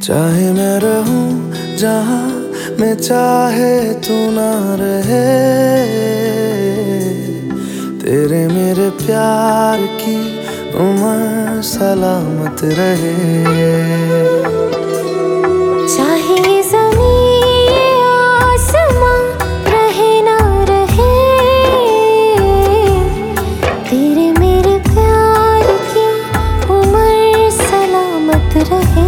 चाहे मैं रहूं जहां मैं चाहे तू ना रहे, तेरे मेरे प्यार की उम्र सलामत रहे। चाहे ज़मीन आसमां रहे ना रहे, तेरे मेरे प्यार की उम्र सलामत रहे।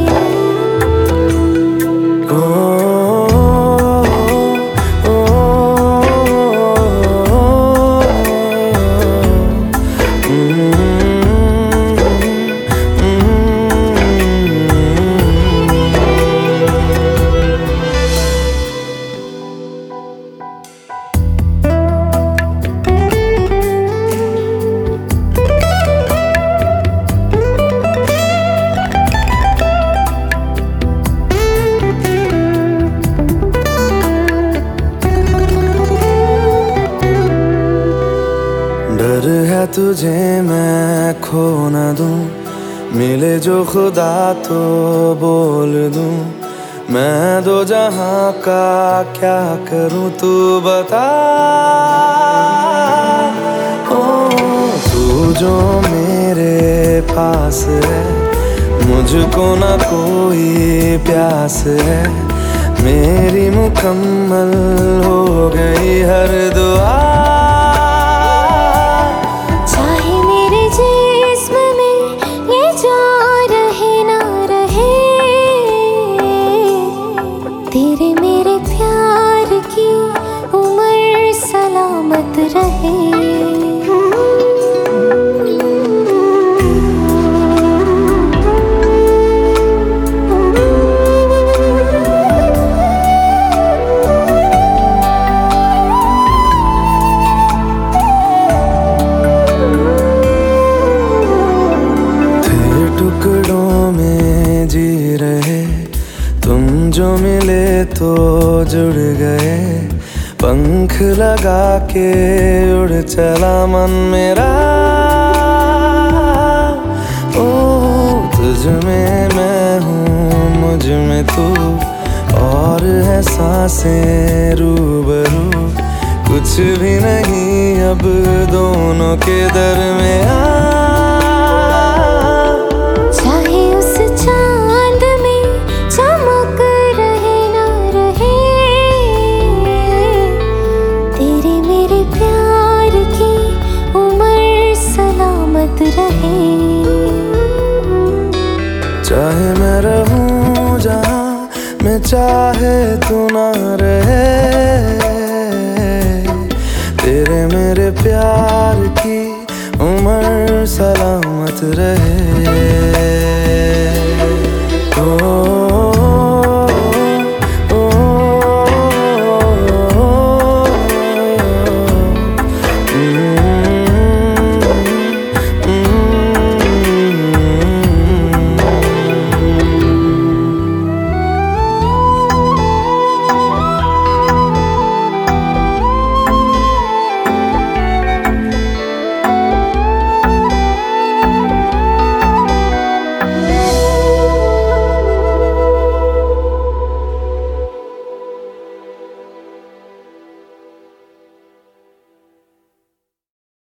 डर है तुझे मैं खो न दूं, मिले जो खुदा तो बोल दूं। मैं दो जहां का क्या करूं तू बता। ओ तू जो मेरे पास है, मुझको ना कोई प्यास है। मेरी मुकम्मल हो गई हर दुआ। तेरे मेरे प्यार की उम्र सलामत रहे। तेरे टुकड़ों में जी रहे, तुम जो मिले तो जुड़ गए। पंख लगा के उड़ चला मन मेरा। ओ तुझ में मैं हूँ, मुझ में तू, और है सांसें रूबरू। कुछ भी नहीं अब दोनों के दरमियां। रहे। चाहे मैं रहूं जहां मैं चाहे तू ना रहे, तेरे मेरे प्यार की उम्र सलामत रहे।